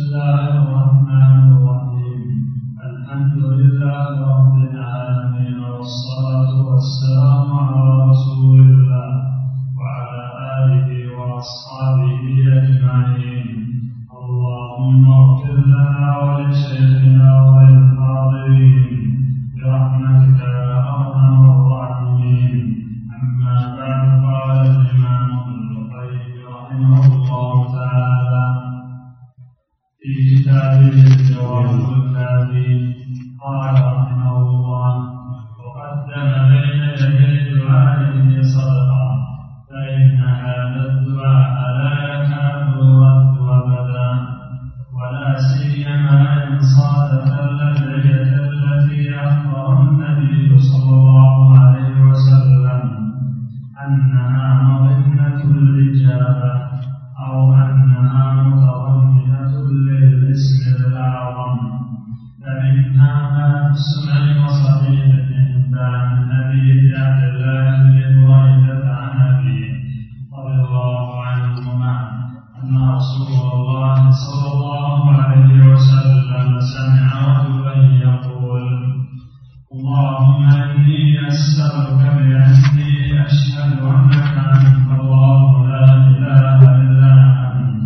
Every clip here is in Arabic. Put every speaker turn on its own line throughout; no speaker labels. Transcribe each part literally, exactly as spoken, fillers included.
الله الرحمن الرحيم. الحمد لله رب العالمين، والصلاة والسلام على رسول الله وعلى آله وأصحابه أجمعين. اللهم اغفر لنا ولشيخنا وللحاضرين برحمتك يا أرحم الراحمين. أما بعد، قال الإمام ابن القيم رحمه الله تعالى في كتابه الجواب الكافي، قال رحمه الله: وقدم بين يدي دعائه صدقة، فإن هذا الدعاء لا يكاد يرد أبدا، ولا سيما إن صادف اللذيذ التي أخبر النبي صلى الله عليه وسلم أنها مظنة الإجابة، أو أنها متضمنة للاسم الأعظم. فمنها ما في السنن وصحيح ابن حبان عن أبي عبد الله بن بريدة عن أبيه رضي الله عنهما أن رسول الله صلى الله عليه وسلم سمع رجلا يقول: اللهم إني أسألك بأني أشهد أنك أنت الله لا إله إلا أنت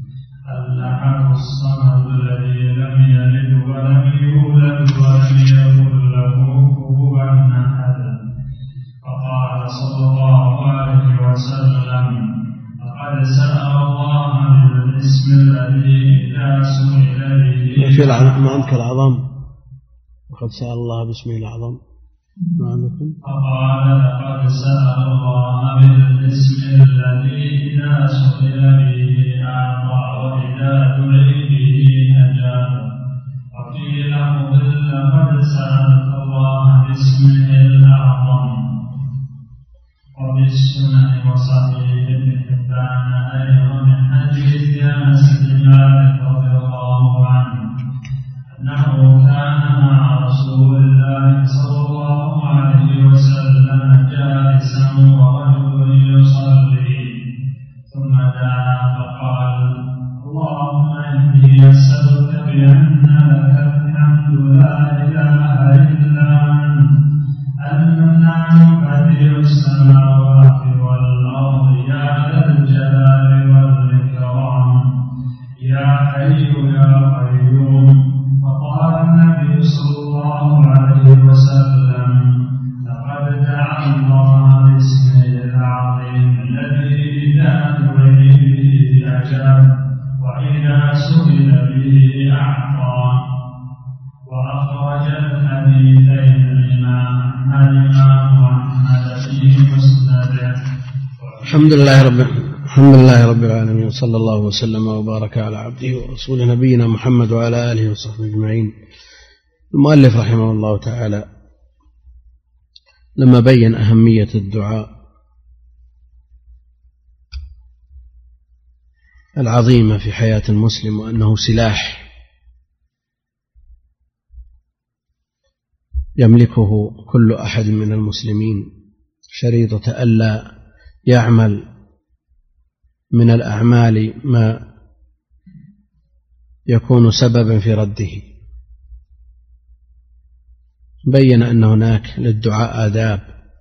الأحد الصمد الذي لم يلد ولم يولد ولم يكن له كفوا أحد. فقال صلى الله عليه وسلم: لقد سأل الله بالاسم الذي إذا سئل به
ما عندك العظم، وقد سأل الله باسمه الأعظم.
فقال: لقد سأل الله بالاسم الذي إذا سئل به أعطى، وإذا دعي به أجاب. وقيل: لقد سألت الله باسمه الأعظم. وفي السنن وصحيح ابن حبان أيضا من حديث أنس بن مالك رضي الله عنه أنه كان مع رسول الله صلى الله عليه وسلم جالسا ورجل يصلي، ثم دعا فقال: اللهم إني أسألك بأن لك الحمد لا إله إلا أنت المنان بديع السماوات والأرض يا ذا الجلال والإكرام يا حي يا قيوم. فقال النبي صلى الله عليه وسلم: لقد دعا الله باسمه العظيم الذي إذا دعي به أجاب، وإذا سئل به أعطى. وأخرج الحديثين الإمام أحمد في مسنده.
الحمد لله رب الحمد لله رب العالمين، صلى الله وسلم وبارك على عبده ورسوله نبينا محمد وعلى آله وصحبه أجمعين. المؤلف رحمه الله تعالى لما بين أهمية الدعاء العظيمة في حياة المسلم، وأنه سلاح يملكه كل أحد من المسلمين، شريطة ألا يعمل من الأعمال ما يكون سببا في رده. بين أن هناك للدعاء آداب،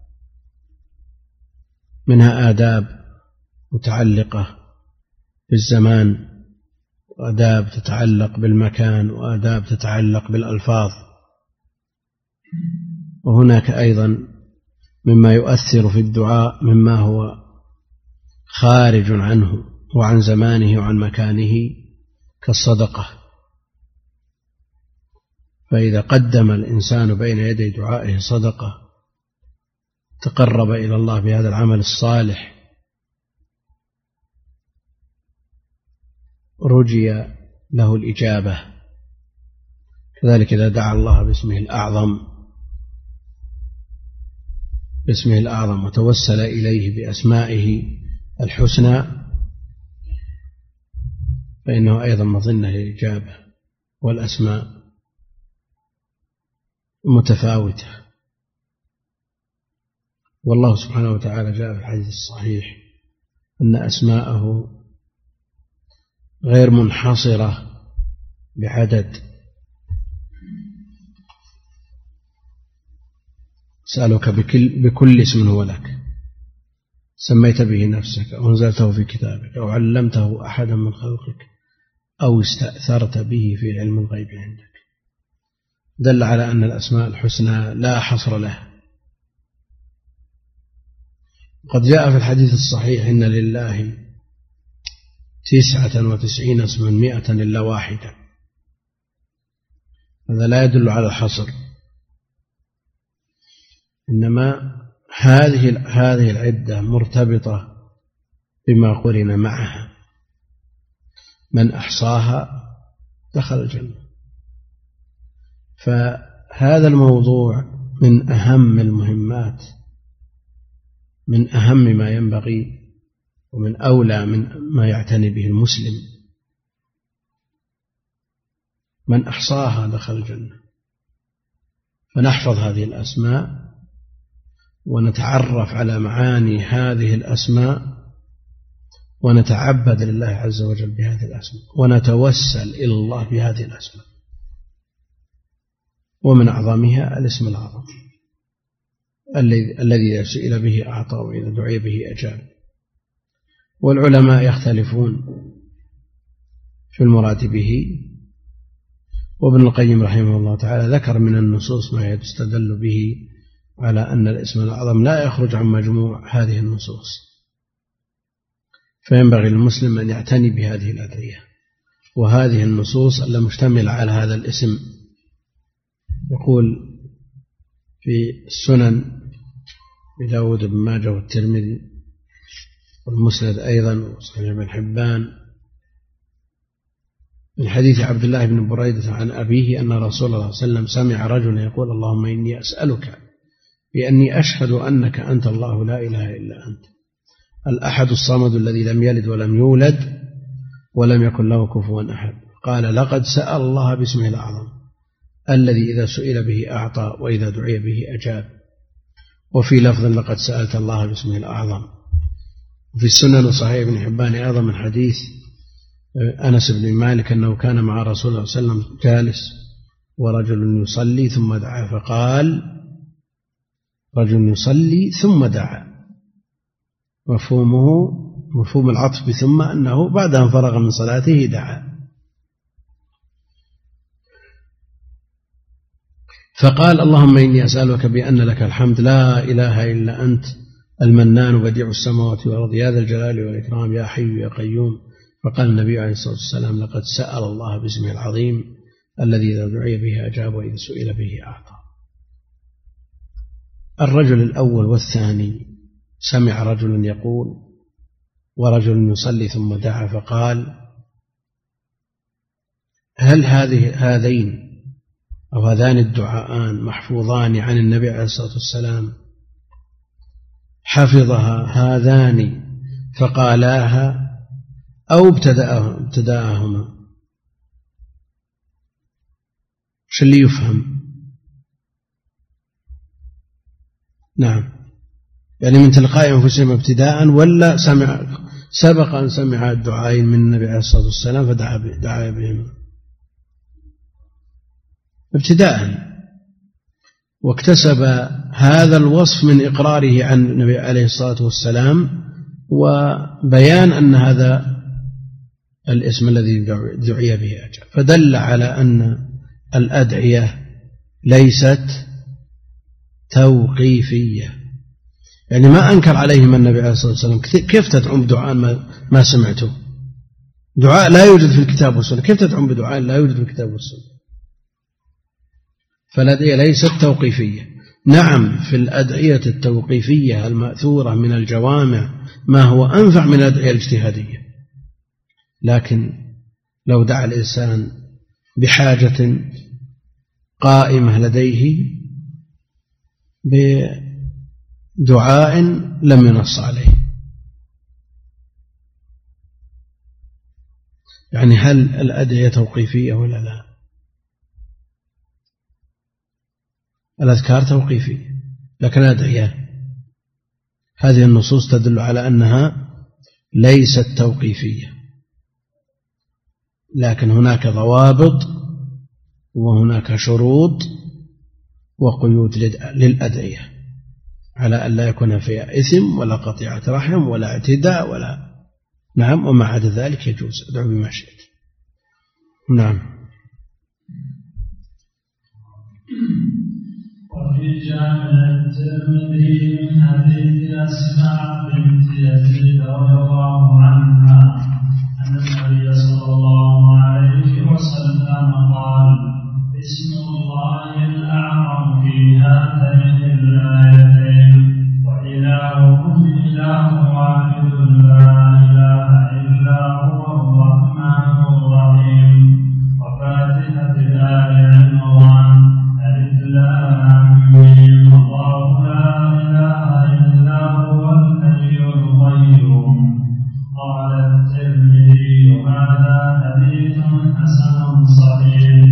منها آداب متعلقة بالزمان، وآداب تتعلق بالمكان، وآداب تتعلق بالألفاظ. وهناك أيضا مما يؤثر في الدعاء مما هو خارج عنه وعن زمانه وعن مكانه، كالصدقة. فإذا قدم الإنسان بين يدي دعائه صدقة تقرب إلى الله بهذا العمل الصالح، رجي له الإجابة. كذلك إذا دعا الله باسمه الأعظم باسمه الأعظم وتوسل إليه بأسمائه الحسنى، فإنه أيضا مظنة للإجابة. والأسماء متفاوتة، والله سبحانه وتعالى جاء في الحديث الصحيح أن أسماءه غير منحصرة بعدد. سألك بكل, بكل اسم هو لك سميت به نفسك أو أنزلته في كتابك أو علمته أحدا من خلقك أو استأثرت به في علم الغيب عندك. دل على أن الأسماء الحسنى لا حصر لها. قد جاء في الحديث الصحيح إن لله تسعة وتسعين اسما مئة إلا واحدة. هذا لا يدل على الحصر، إنما هذه هذه العدة مرتبطة بما قرن معها. من أحصاها دخل الجنة. فهذا الموضوع من أهم المهمات، من أهم ما ينبغي ومن أولى من ما يعتني به المسلم. من أحصاها دخل الجنة. فنحفظ هذه الأسماء ونتعرف على معاني هذه الأسماء ونتعبد لله عز وجل بهذه الأسماء ونتوسل إلى الله بهذه الأسماء. ومن أعظمها الاسم الأعظم الذي إذا سئل به أعطى وإذا دعي به أجاب. والعلماء يختلفون في المراد به، وابن القيم رحمه الله تعالى ذكر من النصوص ما يستدل به على أن الاسم الأعظم لا يخرج عن مجموع هذه النصوص. فينبغي للمسلم أن يعتني بهذه الأدعية وهذه النصوص المشتملة على هذا الاسم. يقول في السنن بداود بن ماجه والترمذي والمسند أيضا وصحيح بن حبان من حديث عبد الله بن بريدة عن أبيه أن رسول الله صلى الله عليه وسلم سمع رجلا يقول اللهم إني أسألك بأني أشهد أنك أنت الله لا إله إلا أنت الأحد الصمد الذي لم يلد ولم يولد ولم يكن له كفوا أحد. قال لقد سأل الله باسمه الأعظم الذي إذا سئل به أعطى وإذا دعي به أجاب. وفي لفظ لقد سألت الله باسمه الأعظم. وفي السنن صحيح بن حبان أيضا من حديث أنس بن مالك أنه كان مع رسول الله صلى الله عليه وسلم جالس ورجل يصلي ثم دعا فقال رجل يصلي ثم دعا. مفهومه مفهوم العطف بثم أنه بعد أن فرغ من صلاته دعا. فقال اللهم إني أسألك بأن لك الحمد لا إله إلا أنت المنان بديع السماوات والأرض يا ذا الجلال والإكرام يا حي يا قيوم. فقال النبي عليه الصلاة والسلام لقد سأل الله باسمه العظيم الذي إذا دعي به أجاب وإذا سئل به أعطى. الرجل الأول والثاني سمع رجل يقول ورجل يصلي ثم دعا فقال هل هذه هذين أو هذان الدعاءان محفوظان عن النبي عليه الصلاة والسلام حفظها هذان فقالاها أو ابتدأهما؟ شو اللي يفهم؟ نعم، يعني من تلقاء أنفسهم ابتداء ولا سمع سبق أن سمع الدعاءين من النبي عليه الصلاة والسلام فدعا بهما؟ ابتداء، واكتسب هذا الوصف من إقراره عن النبي عليه الصلاة والسلام وبيان أن هذا الاسم الذي دعي به أجاب. فدل على أن الأدعية ليست توقيفية، يعني ما أنكر عليهم النبي عليه الصلاة والسلام كيف تدعون بدعاء ما سمعته؟ دعاء لا يوجد في الكتاب والسنة، كيف تدعون بدعاء لا يوجد في الكتاب والسنة؟ فالأدعية ليست توقيفية. نعم، في الأدعية التوقيفية المأثورة من الجوامع ما هو أنفع من الأدعية الاجتهادية، لكن لو دعا الإنسان بحاجة قائمة لديه بدعاء لم ينص عليه، يعني هل الأدعية توقيفية ولا لا؟ الأذكار توقيفية، لكن الأدعية هذه النصوص تدل على أنها ليست توقيفية. لكن هناك ضوابط وهناك شروط وقيود للأدعية على أن لا يكون فيها إثم ولا قطيعة رحم ولا اعتداء ولا نعم، ومع عدا ذلك يجوز ادعو بما شئت. نعم.
وفي جامع الترمذي من حديث أسماء بنت يزيد رضي الله عنها أن النبي صلى الله عليه وسلم قال: بسم الله الأعظم في هاتين الآيتين وإلهكم إله واحد لا إله إلا هو الرحمن الرحيم. وفاتحة آل عمران ألف لام ميم الله لا إله إلا هو الحي القيوم. قال الترمذي: هذا حديث حسن صحيح.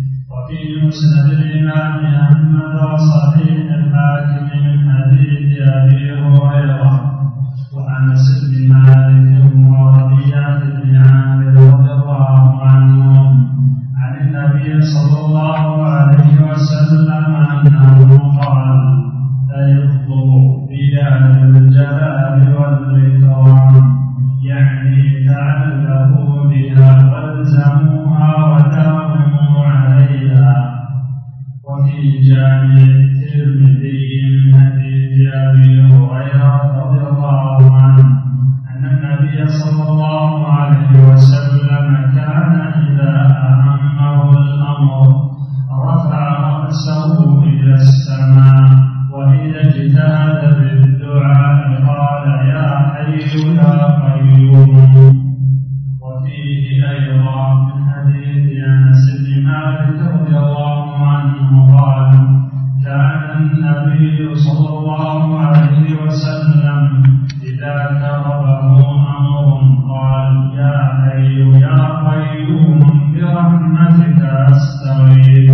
وفي مسند الإمام أحمد وصحيح الحاكم من حديث أبي هريرة وأنس بن مالك وربيعة بن عامر رضي الله عنهم عن النبي صلى الله عليه وسلم أنه قال: فيطلب بأهل الجلال والإكرام، يعني تعلقوا بها والزموها وداوموا عليها. وفي جامع الترمذي من حديث أبي هريرة رضي الله عنه أن النبي صلى الله عليه وسلم كان إذا أهمه الأمر رفع رأسه إلى السماء، وإذا اجتهد بالدعاء قال: يا حي يا قيوم. وفيه أيضا من حديث أنس بن مالك رضي الله عنه قال: كان النبي صلى الله عليه وسلم إذا كربه أمر قال: يا حي يا قيوم برحمتك أستغيث.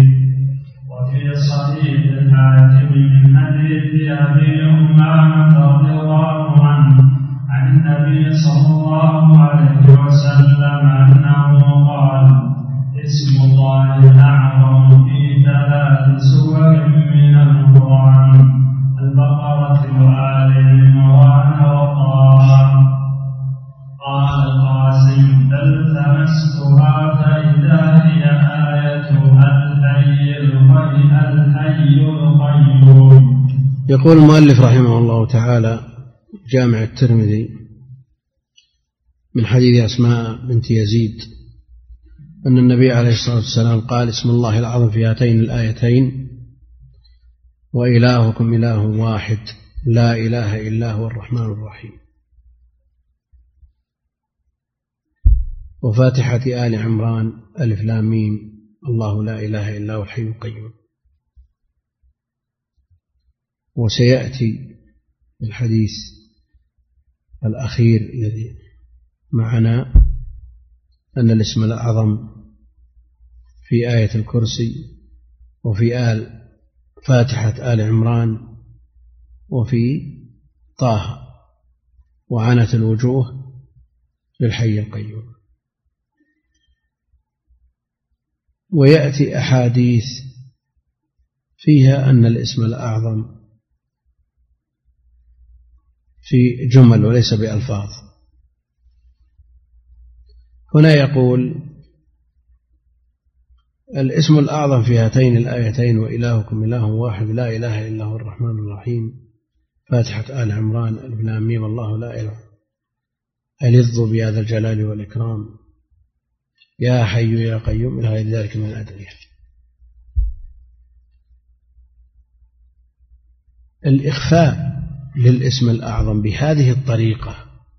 وفي صحيح الحاكم من حديث أبي أمامة رضي الله عنه عن النبي صلى الله عليه وسلم أنه قال: اسم الله الأعظم في ثلاث سور من القرآن: البقرة وآل عمران وطه. قال القاسم: فالتمستها فإذا هي آية الحي القيوم.
يقول المؤلف رحمه الله تعالى: جامع الترمذي من حديث أسماء بنت يزيد أن النبي عليه الصلاة والسلام قال: اسم الله العظم في هاتين الآيتين وإلهكم إله واحد لا إله إلا هو الرحمن الرحيم. وفاتحة آل عمران ألف لام ميم الله لا إله إلا هو الحي القيوم. وسيأتي الحديث الأخير الذي معنا أن الاسم الأعظم في آية الكرسي وفي آل فاتحة آل عمران وفي طه وعنت الوجوه للحي القيوم. ويأتي أحاديث فيها أن الاسم الأعظم في جمل وليس بألفاظ. هنا يقول: الاسم الأعظم في هاتين الآيتين وإلهكم إله واحد لا إله إلا هو الرحمن الرحيم. فاتحة آل عمران ألف لام ميم الله لا إله ألظ بهذا الجلال والإكرام، يا حي يا قيوم، إلى غير ذلك من الأدعية. الإخفاء للاسم الأعظم بهذه الطريقة،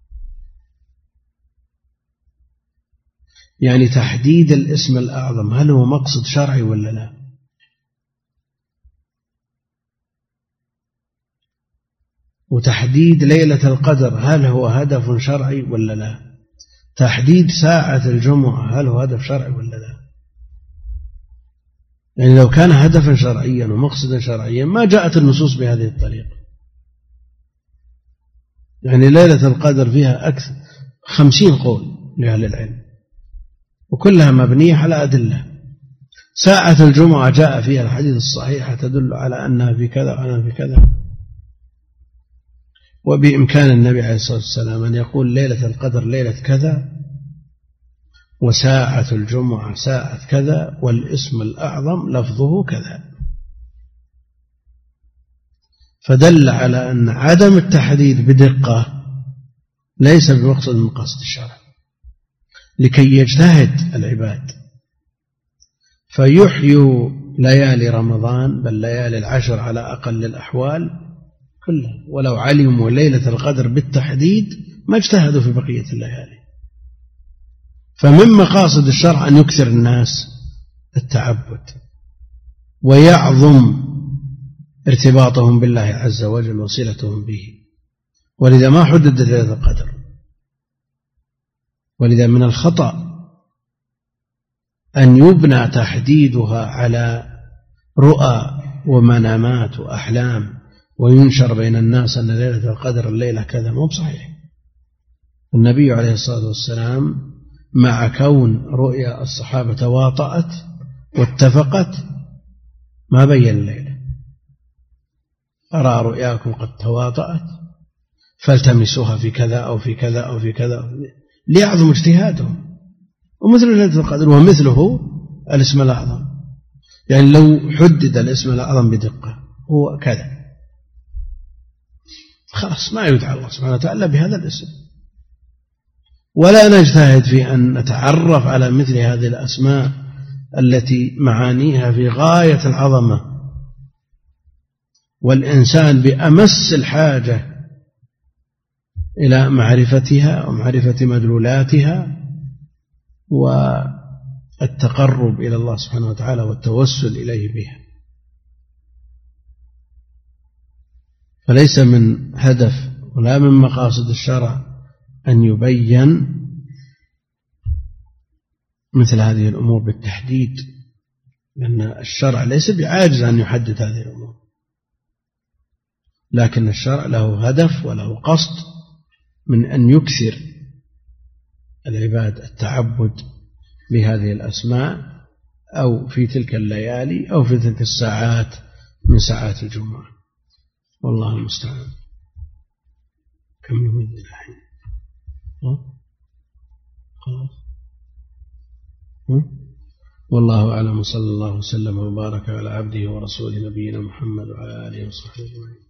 يعني تحديد الاسم الأعظم هل هو مقصد شرعي ولا لا؟ وتحديد ليلة القدر هل هو هدف شرعي ولا لا؟ تحديد ساعة الجمعة هل هو هدف شرعي ولا لا؟ يعني لو كان هدفا شرعيا ومقصدا شرعيا ما جاءت النصوص بهذه الطريقة. يعني ليلة القدر فيها أكثر خمسين قول لأهل العلم، وكلها مبنية على أدلة. ساعة الجمعة جاء فيها الحديث الصحيحة تدل على أنها في كذا وأنها في كذا، وبإمكان النبي عليه الصلاة والسلام أن يقول ليلة القدر ليلة كذا، وساعة الجمعة ساعة كذا، والاسم الأعظم لفظه كذا. فدل على أن عدم التحديد بدقة ليس بمقصد من مقاصد الشرع، لكي يجتهد العباد فيحيوا ليالي رمضان بل ليالي العشر على أقل الأحوال كلها، ولو علموا ليلة القدر بالتحديد ما اجتهدوا في بقية الليالي. فمن مقاصد الشرع أن يكثر الناس التعبد ويعظم ارتباطهم بالله عز وجل وصلتهم به، ولذا ما حدد ليلة القدر. ولذا من الخطأ أن يبنى تحديدها على رؤى ومنامات وأحلام وينشر بين الناس أن ليلة القدر الليلة كذا. مو بصحيح. النبي عليه الصلاة والسلام مع كون رؤيا الصحابة تواطأت واتفقت ما بين الليلة. أرى رؤياكم قد تواطأت فالتمسوها في كذا أو في كذا أو في كذا ليعظم اجتهادهم. ومثل ليلة القدر ومثله الاسم الأعظم، يعني لو حدد الاسم الأعظم بدقة هو كذا خلاص ما يدعى الله سبحانه وتعالى بهذا الاسم، ولا نجتهد في أن نتعرف على مثل هذه الأسماء التي معانيها في غاية العظمة، والإنسان بأمس الحاجة إلى معرفتها ومعرفة مدلولاتها والتقرب إلى الله سبحانه وتعالى والتوسل إليه بها. فليس من هدف ولا من مقاصد الشرع أن يبين مثل هذه الأمور بالتحديد، لأن الشرع ليس بعاجز أن يحدد هذه الأمور، لكن الشرع له هدف وله قصد من أن يكثر العباد التعبد بهذه الأسماء أو في تلك الليالي أو في تلك الساعات من ساعات الجمعة. والله المستعان. كم يمد الحين؟ والله أعلم. صلى الله وسلم وبارك على عبده ورسوله نبينا محمد وعلى آله وصحبه أجمعين.